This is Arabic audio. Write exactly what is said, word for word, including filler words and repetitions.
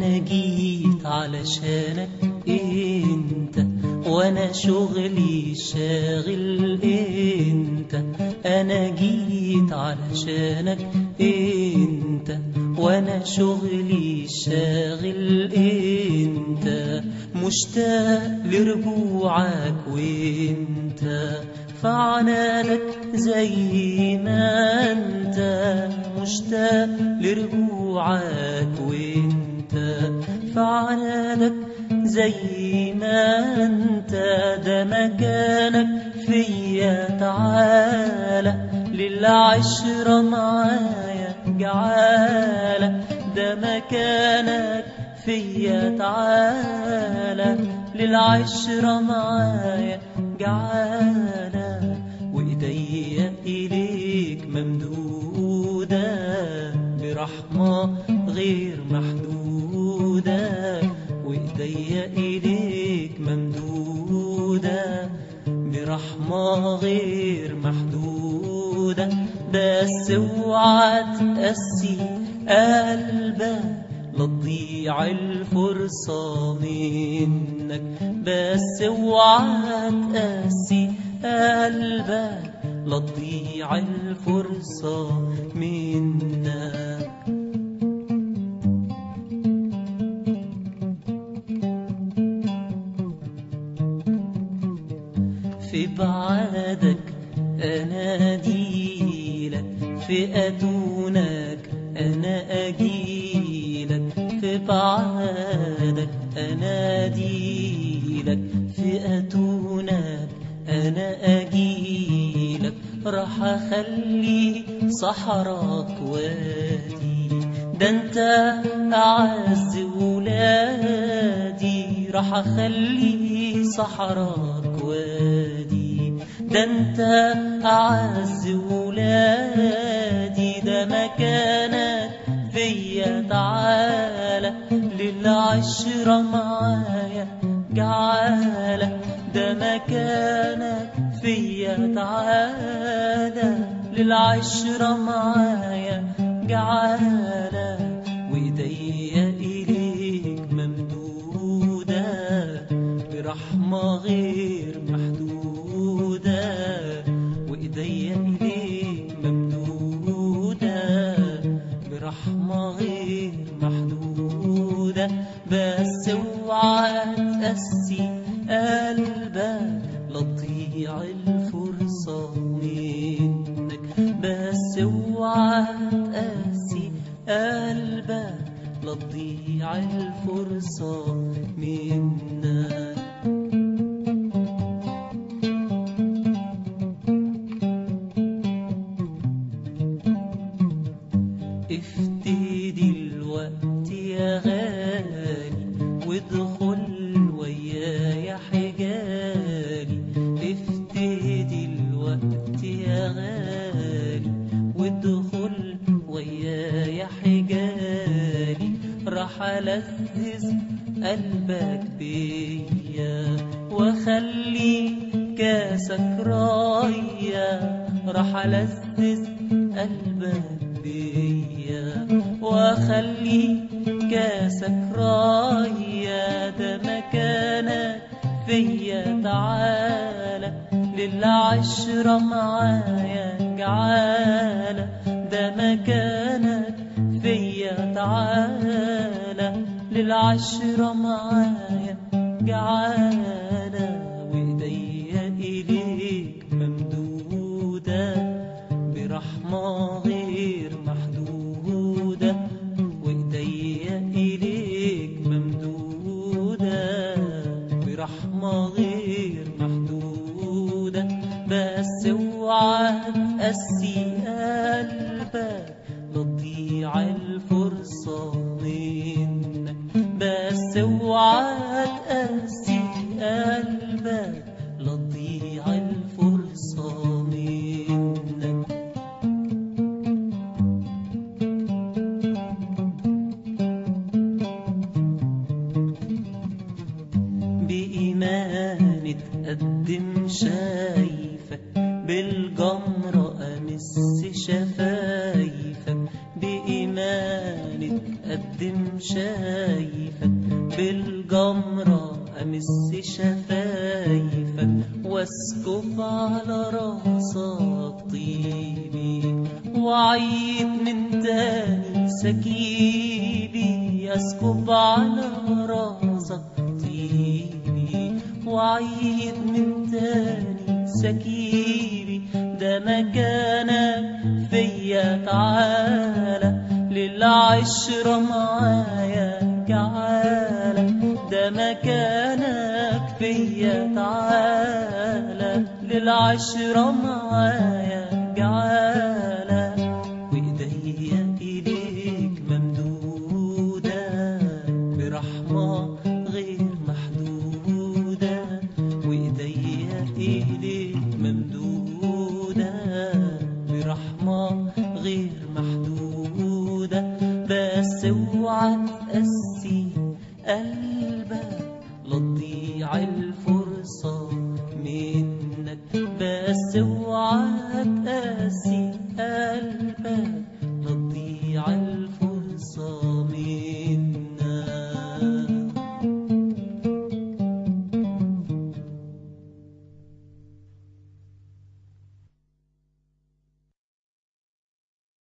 أنا جيت علشانك انت، وانا شغلي شاغل انت. انا جيت علشانك انت، وانا شغلي شاغل انت. مشتاق لرجوعك وانت فعنادك زي ما انت. مشتاق لرجوعك وانت فعنادك زي ما انت. ده مكانك فيا، تعالى للعشرة معايا جعالة. ده مكانك فيا، تعالى للعشرة معايا جعالة. وإيديا إليك ممدودة برحمة غير محدودة. وإيديا إليك ممدودة برحمة غير محدودة. بس اوعى تقسي قلبك لا تضيع الفرصة منك. بس اوعى تقسي قلبك لا تضيع الفرصة منك. في بعدك أناديلك، في أتونك أنا أجيلك. في بعدك أناديلك، في أتونك أنا أجيلك. راح أخلي صحراك وادي، ده أنت أعز ولادي. راح أخلي صحراك وادي، ده أنت أعز ولادي. ده مكانك فيا، تعالى للعشرة معايا جعالة. ده مكانك فيا، تعالى للعشرة معايا جعالة. وإيديا إليك ممدودة برحمة غير محدودة. وإيديا إليك ممدودة برحمة غير محدودة. بس اوعى تقسي قلبك لا تضيع الفرصة منك. بس اوعى تقسي قلبك لا تضيع الفرصة منك. افتدي الوقت يا غالي وادخل ويايا حجالي. افتدي الوقت يا غالي وادخل ويايا حجالي. راح ألذذ قلبك بيا واخلي كاسك رايا. راح ألذذ قلبك بيا واخلي كاسك رايا. ده مكانك فيا، تعالى للعشرة معايا جعالة. ده مكانك فيا، تعالى للعشرة معايا جعالة. وإيديا إليك ممدودة برحمة غير محدودة. وإيديا إليك ممدودة برحمة غير محدودة. بس اوعى تقسي قلبك لا تضيع الفرصة منك. بس اوعى تقسي قلبك لا تضيع الفرصة منك. بإيمان اتقدم شايفك، بالجمرة أمس شفايفك. بإيمان أقدم شايفك بالجمرة، أمس شفايفك واسكب على راسك طيبي، وعيد من تاني سكيبي، اسكب على راسك طيبي، وعيد من تاني سكيبي. ده مكانك فيا، تعالى للعشرة معايا تعالى. ده مكانك فيا، تعالى للعشرة معايا تعالى. وإيديا إيديك ممدودة برحمة غير محدودة، وإيديا إيديك ممدودة برحمة غير محدودة. بس اوعى تقسي قلبك لا تضيع الفرصة